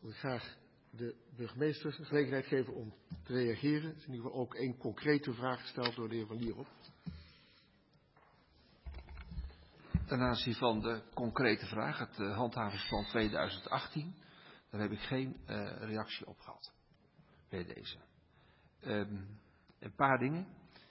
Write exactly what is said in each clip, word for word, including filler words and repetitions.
wil ik graag de burgemeester de gelegenheid geven om te reageren. Er is in ieder geval ook één concrete vraag gesteld door de heer Van Lierop. Ten aanzien van de concrete vraag, het uh, handhavingsplan tweeduizend achttien, daar heb ik geen uh, reactie op gehad bij deze. Um, een paar dingen.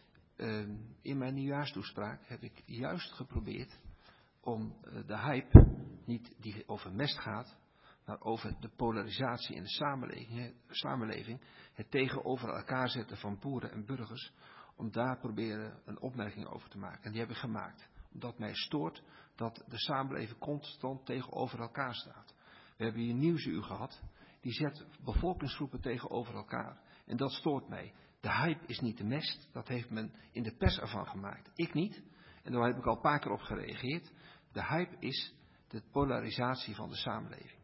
Um, in mijn nieuwjaarstoespraak heb ik juist geprobeerd om uh, de hype, niet die over mest gaat, maar over de polarisatie in de samenleving, samenleving, het tegenover elkaar zetten van boeren en burgers, om daar proberen een opmerking over te maken. En die heb ik gemaakt. Omdat mij stoort dat de samenleving constant tegenover elkaar staat. We hebben hier Nieuwsuur gehad, die zet bevolkingsgroepen tegenover elkaar. En dat stoort mij. De hype is niet de mest, dat heeft men in de pers ervan gemaakt. Ik niet, en daar heb ik al een paar keer op gereageerd. De hype is de polarisatie van de samenleving.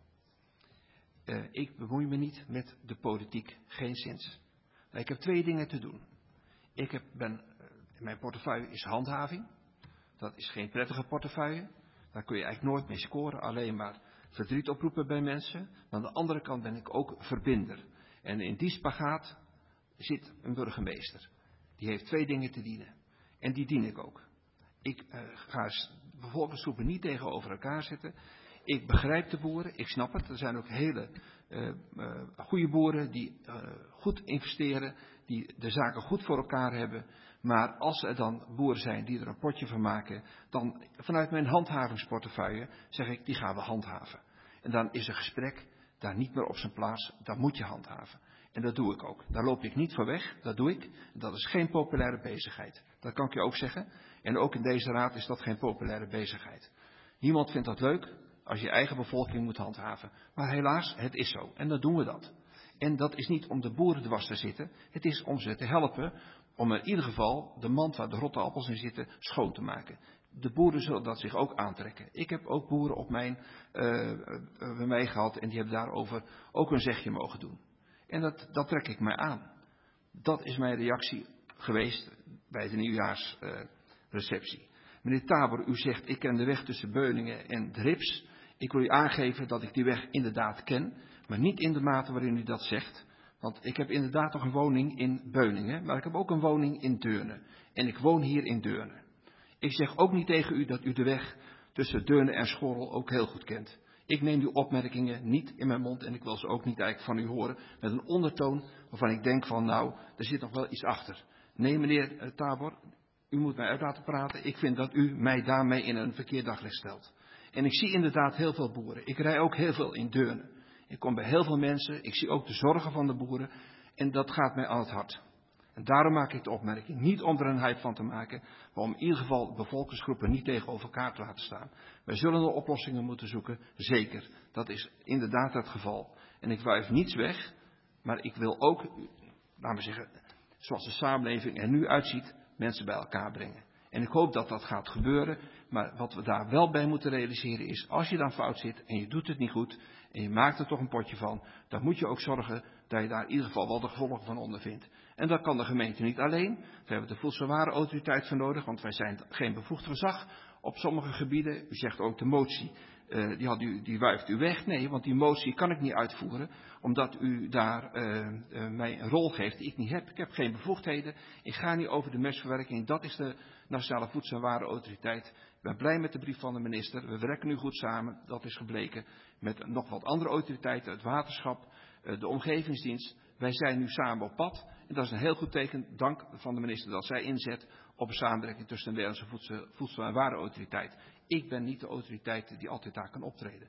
Uh, ik bemoei me niet met de politiek, geen zins. Maar ik heb twee dingen te doen. Ik heb, ben, uh, mijn portefeuille is handhaving. Dat is geen prettige portefeuille. Daar kun je eigenlijk nooit mee scoren. Alleen maar verdriet oproepen bij mensen. Maar aan de andere kant ben ik ook verbinder. En in die spagaat zit een burgemeester. Die heeft twee dingen te dienen. En die dien ik ook. Ik uh, ga bevolkingsgroepen niet tegenover elkaar zetten. Ik begrijp de boeren. Ik snap het. Er zijn ook hele uh, uh, goede boeren die uh, goed investeren. Die de zaken goed voor elkaar hebben. Maar als er dan boeren zijn die er een potje van maken, dan vanuit mijn handhavingsportefeuille zeg ik, die gaan we handhaven. En dan is een gesprek daar niet meer op zijn plaats, dat moet je handhaven. En dat doe ik ook. Daar loop ik niet voor weg, dat doe ik. Dat is geen populaire bezigheid. Dat kan ik je ook zeggen. En ook in deze raad is dat geen populaire bezigheid. Niemand vindt dat leuk als je eigen bevolking moet handhaven. Maar helaas, het is zo. En dan doen we dat. En dat is niet om de boeren dwars te zitten. Het is om ze te helpen om in ieder geval de mand waar de rotte appels in zitten schoon te maken. De boeren zullen dat zich ook aantrekken. Ik heb ook boeren op mijn, uh, uh, bij mij gehad en die hebben daarover ook een zegje mogen doen. En dat, dat trek ik mij aan. Dat is mijn reactie geweest bij de nieuwjaarsreceptie. Uh, Meneer Tabor, u zegt ik ken de weg tussen Beuningen en Drips. Ik wil u aangeven dat ik die weg inderdaad ken, maar niet in de mate waarin u dat zegt. Want ik heb inderdaad nog een woning in Beuningen, maar ik heb ook een woning in Deurne. En ik woon hier in Deurne. Ik zeg ook niet tegen u dat u de weg tussen Deurne en Schorrel ook heel goed kent. Ik neem uw opmerkingen niet in mijn mond en ik wil ze ook niet eigenlijk van u horen met een ondertoon waarvan ik denk van nou, er zit nog wel iets achter. Nee meneer Tabor, u moet mij uit laten praten. Ik vind dat u mij daarmee in een verkeerd daglicht stelt. En ik zie inderdaad heel veel boeren. Ik rij ook heel veel in Deurne. Ik kom bij heel veel mensen. Ik zie ook de zorgen van de boeren. En dat gaat mij aan het hart. En daarom maak ik de opmerking. Niet om er een hype van te maken. Maar om in ieder geval bevolkingsgroepen niet tegenover elkaar te laten staan. Wij zullen de oplossingen moeten zoeken. Zeker. Dat is inderdaad het geval. En ik wuif niets weg. Maar ik wil ook, laten we zeggen, zoals de samenleving er nu uitziet, mensen bij elkaar brengen. En ik hoop dat dat gaat gebeuren. Maar wat we daar wel bij moeten realiseren is, als je dan fout zit en je doet het niet goed en je maakt er toch een potje van, dan moet je ook zorgen dat je daar in ieder geval wel de gevolgen van ondervindt. En dat kan de gemeente niet alleen. Daar hebben we de voedselwarenautoriteit voor nodig, want wij zijn geen bevoegd gezag op sommige gebieden. U zegt ook de motie, uh, die, had u, die wuift u weg. Nee, want die motie kan ik niet uitvoeren, omdat u daar uh, uh, mij een rol geeft die ik niet heb. Ik heb geen bevoegdheden. Ik ga niet over de mestverwerking. Dat is de Nationale Voedsel- en Warenautoriteit. Ik ben blij met de brief van de minister. We werken nu goed samen. Dat is gebleken met nog wat andere autoriteiten, het waterschap, uh, de omgevingsdienst. Wij zijn nu samen op pad. En dat is een heel goed teken, dank van de minister, dat zij inzet op een samenwerking tussen de Nederlandse Voedsel-, Voedsel- en Warenautoriteit. Ik ben niet de autoriteit die altijd daar kan optreden.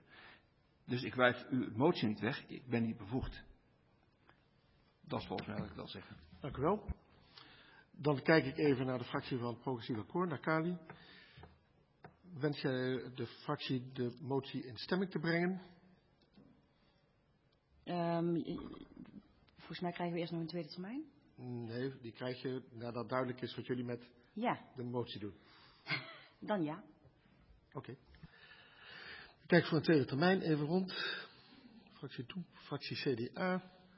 Dus ik wijf uw motie niet weg, ik ben niet bevoegd. Dat is volgens mij wat ik wil zeggen. Dank u wel. Dan kijk ik even naar de fractie van Progressief Akkoord, naar Kali. Wens jij de fractie de motie in stemming te brengen? Um, volgens mij krijgen we eerst nog een tweede termijn. Nee, die krijg je nadat duidelijk is wat jullie met ja. de motie doen. Dan ja. Oké. Okay. Kijk voor een tweede termijn even rond. Fractie toe, fractie C D A.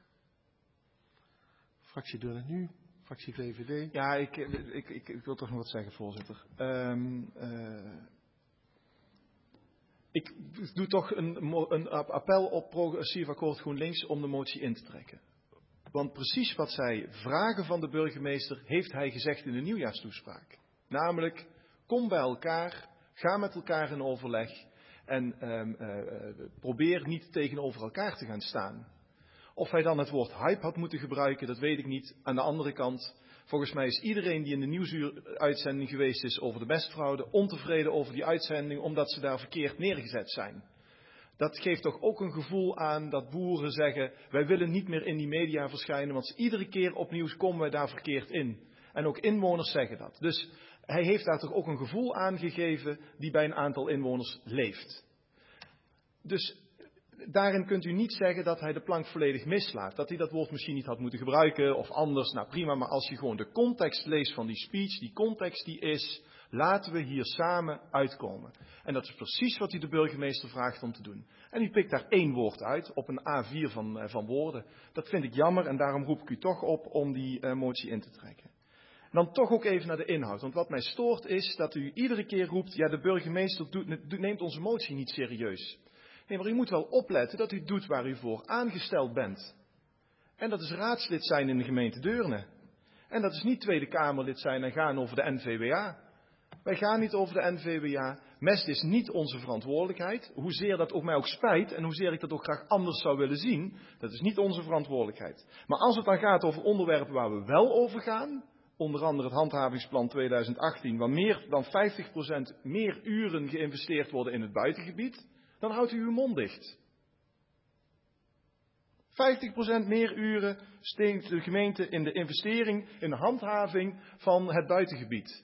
Fractie Doen het Nu. Fractie V V D. Ja, ik, ik, ik, ik wil toch nog wat zeggen, voorzitter. Um, uh, ik doe toch een, een appel op Progressief Akkoord GroenLinks om de motie in te trekken. Want precies wat zij vragen van de burgemeester heeft hij gezegd in de nieuwjaarstoespraak. Namelijk, kom bij elkaar, ga met elkaar in overleg en um, uh, probeer niet tegenover elkaar te gaan staan. Of hij dan het woord hype had moeten gebruiken, dat weet ik niet. Aan de andere kant, volgens mij is iedereen die in de nieuwsuuruitzending geweest is over de mestfraude ontevreden over die uitzending, omdat ze daar verkeerd neergezet zijn. Dat geeft toch ook een gevoel aan dat boeren zeggen, wij willen niet meer in die media verschijnen, want iedere keer opnieuw komen wij daar verkeerd in. En ook inwoners zeggen dat. Dus hij heeft daar toch ook een gevoel aan gegeven die bij een aantal inwoners leeft. Dus daarin kunt u niet zeggen dat hij de plank volledig mislaat. Dat hij dat woord misschien niet had moeten gebruiken of anders. Nou prima, maar als je gewoon de context leest van die speech, die context die is, laten we hier samen uitkomen. En dat is precies wat u de burgemeester vraagt om te doen. En u pikt daar één woord uit op een A vier van, van woorden. Dat vind ik jammer en daarom roep ik u toch op om die uh, motie in te trekken. Dan toch ook even naar de inhoud. Want wat mij stoort is dat u iedere keer roept, ja de burgemeester doet, neemt onze motie niet serieus. Nee, maar u moet wel opletten dat u doet waar u voor aangesteld bent. En dat is raadslid zijn in de gemeente Deurne. En dat is niet Tweede Kamerlid zijn en gaan over de N V W A. Wij gaan niet over de N V W A. Mest is niet onze verantwoordelijkheid. Hoezeer dat ook mij ook spijt en hoezeer ik dat ook graag anders zou willen zien, dat is niet onze verantwoordelijkheid. Maar als het dan gaat over onderwerpen waar we wel over gaan, onder andere het handhavingsplan tweeduizend achttien, waar meer dan vijftig procent meer uren geïnvesteerd worden in het buitengebied, dan houdt u uw mond dicht. vijftig procent meer uren steekt de gemeente in de investering, in de handhaving van het buitengebied.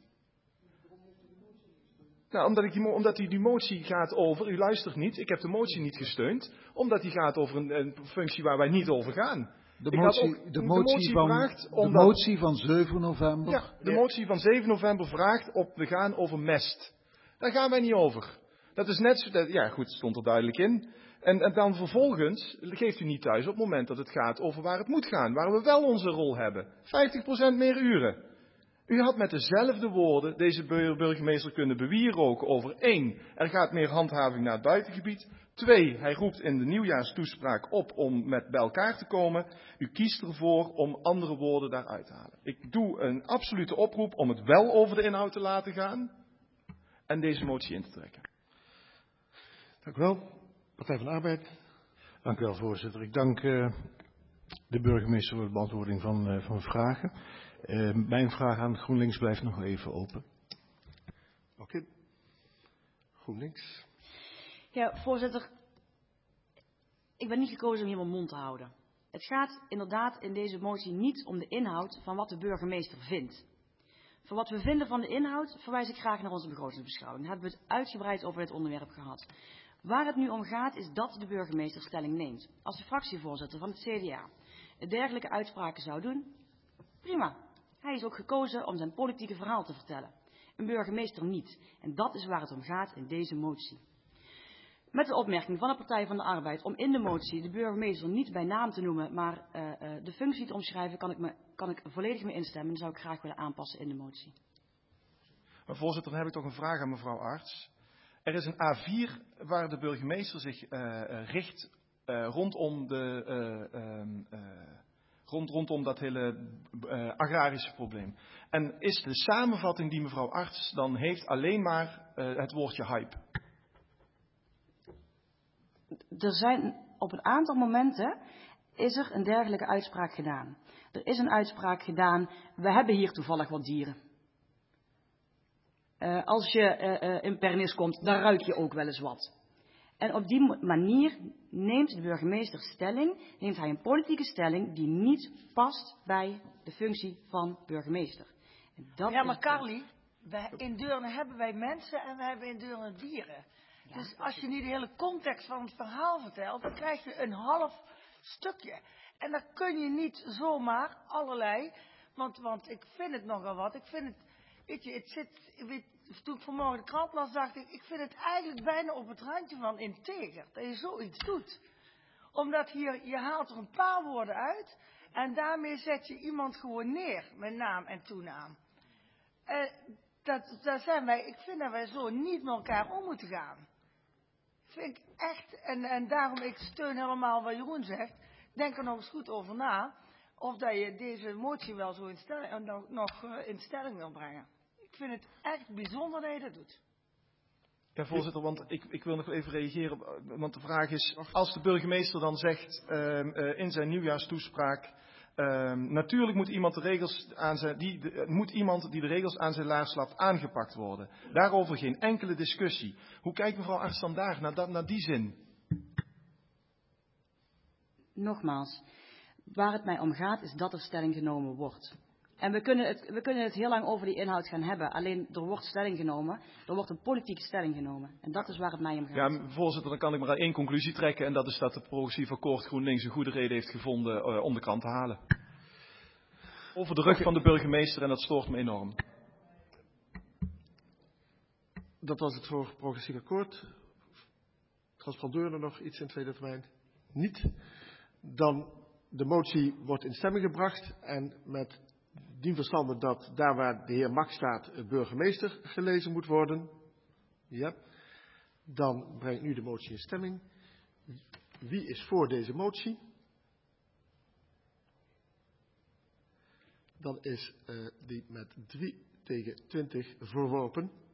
Nou, omdat, ik die, omdat die, die motie gaat over, u luistert niet, ik heb de motie niet gesteund, omdat die gaat over een, een functie waar wij niet over gaan. De ik motie, had ook, de de motie, motie van, vraagt de omdat, motie van zeven november. Ja, de motie van zeven november vraagt op, we gaan over mest. Daar gaan wij niet over. Dat is net zo, dat, ja goed, het stond er duidelijk in. En, en dan vervolgens geeft u niet thuis op het moment dat het gaat over waar het moet gaan, waar we wel onze rol hebben. vijftig procent meer uren. U had met dezelfde woorden deze burgemeester kunnen bewieroken over één, er gaat meer handhaving naar het buitengebied. Twee, hij roept in de nieuwjaarstoespraak op om met bij elkaar te komen. U kiest ervoor om andere woorden daaruit te halen. Ik doe een absolute oproep om het wel over de inhoud te laten gaan en deze motie in te trekken. Dank u wel. Partij van de Arbeid. Dank u wel, voorzitter. Ik dank uh, de burgemeester voor de beantwoording van, uh, van vragen. Uh, mijn vraag aan GroenLinks blijft nog even open. Oké. Okay. GroenLinks. Ja, voorzitter. Ik ben niet gekozen om hier mijn mond te houden. Het gaat inderdaad in deze motie niet om de inhoud van wat de burgemeester vindt. Voor wat we vinden van de inhoud verwijs ik graag naar onze begrotingsbeschouwing. Daar hebben we het uitgebreid over dit onderwerp gehad. Waar het nu om gaat is dat de burgemeester stelling neemt. Als de fractievoorzitter van het C D A dergelijke uitspraken zou doen, prima. Hij is ook gekozen om zijn politieke verhaal te vertellen. Een burgemeester niet. En dat is waar het om gaat in deze motie. Met de opmerking van de Partij van de Arbeid om in de motie de burgemeester niet bij naam te noemen, maar uh, uh, de functie te omschrijven, kan ik, me, kan ik volledig mee instemmen. Dat zou ik graag willen aanpassen in de motie. Maar voorzitter, dan heb ik toch een vraag aan mevrouw Arts. Er is een A vier waar de burgemeester zich uh, richt uh, rondom, de, uh, um, uh, rond, rondom dat hele uh, agrarische probleem. En is de samenvatting die mevrouw Arts dan heeft alleen maar uh, het woordje hype? Er zijn op een aantal momenten is er een dergelijke uitspraak gedaan. Er is een uitspraak gedaan, we hebben hier toevallig wat dieren. Uh, als je uh, uh, in Pernis komt, dan ruik je ook wel eens wat. En op die manier neemt de burgemeester stelling, neemt hij een politieke stelling die niet past bij de functie van burgemeester. En dat ja, maar Carly, wij, in Deurne hebben wij mensen en we hebben in Deurne dieren. Ja, dus als je niet de hele context van het verhaal vertelt, dan krijg je een half stukje. En dan kun je niet zomaar allerlei, want, want ik vind het nogal wat, ik vind het, weet je, het zit, weet, toen ik vanmorgen de krant las, dacht ik, ik vind het eigenlijk bijna op het randje van integer, dat je zoiets doet. Omdat hier, je haalt er een paar woorden uit en daarmee zet je iemand gewoon neer, met naam en toenaam. Uh, dat, dat zijn wij, ik vind dat wij zo niet met elkaar om moeten gaan. vind ik echt, en, en daarom ik steun helemaal wat Jeroen zegt, denk er nog eens goed over na, of dat je deze motie wel zo in stelling, nog, nog uh, in stelling wil brengen. Ik vind het echt bijzonder dat je dat doet. Ja, voorzitter, want ik, ik wil nog even reageren. Want de vraag is, als de burgemeester dan zegt uh, uh, in zijn nieuwjaarstoespraak, uh, natuurlijk moet iemand, de regels aan zijn, die, de, moet iemand die de regels aan zijn laars slapt aangepakt worden. Daarover geen enkele discussie. Hoe kijkt mevrouw Arslan daar naar, dat, naar die zin? Nogmaals, waar het mij om gaat is dat er stelling genomen wordt. En we kunnen, het, we kunnen het heel lang over die inhoud gaan hebben. Alleen er wordt stelling genomen. Er wordt een politieke stelling genomen. En dat is waar het mij om gaat. Ja, voorzitter, dan kan ik maar aan één conclusie trekken. En dat is dat het progressief akkoord GroenLinks een goede reden heeft gevonden uh, om de krant te halen. Over de rug okay. van de burgemeester en dat stoort me enorm. Dat was het voor progressief akkoord. Transpondeur er nog iets in tweede termijn? Niet. Dan de motie wordt in stemming gebracht en met dien verstande dat daar waar de heer Mak staat, burgemeester gelezen moet worden. Ja. Dan breng ik nu de motie in stemming. Wie is voor deze motie? Dan is uh, die met drie tegen twintig verworpen.